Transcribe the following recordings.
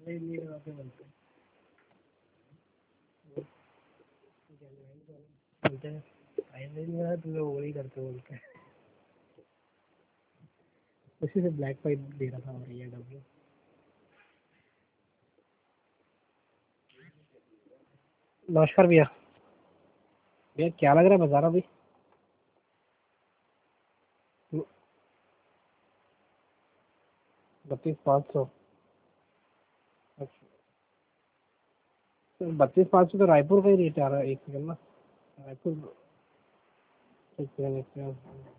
नहीं नहीं वहाँ पे बोलते हैं बोलते हैं फाइनल नहीं हुआ तो लोग वही करते बोलते हैं। उसी से ब्लैक पाइप दे रहा था और ये डब्ल्यू। नमस्कार भैया। भैया क्या लग रहा है बाजार अभी? 32,500। अच्छा, 32,500 तो रायपुर का ही रेट आ रहा है। एक सेकंड ना। रायपुर, एक सेकंड एक सेकंड।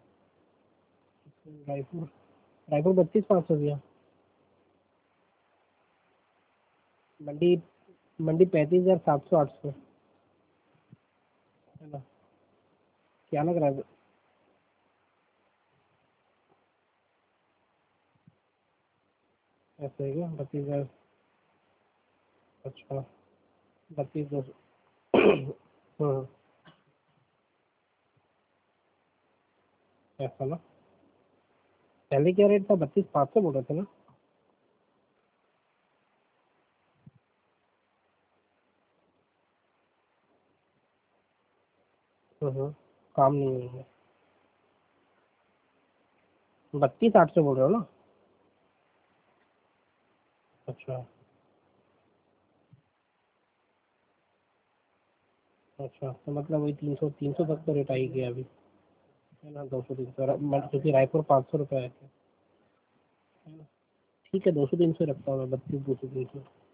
रायपुर, रायपुर 32,500 भैया। मंडी, मंडी 35,700 800 है ना? क्या लग रहा है? ऐसे है क्या? 32,000। अच्छा, 32,200। हाँ, ऐसा ना। पहले क्या रेट था? 32,500 बोल रहे थे ना? काम नहीं है। 32,800 बोल रहे हो ना? अच्छा। अच्छा, तो मतलब वही 300 तक तो रेट आ ही गया अभी, है ना? 200 300, क्योंकि रायपुर 500 रुपये है, है ना? ठीक है, 200 300 रखता हूँ मैं, 32 200 300।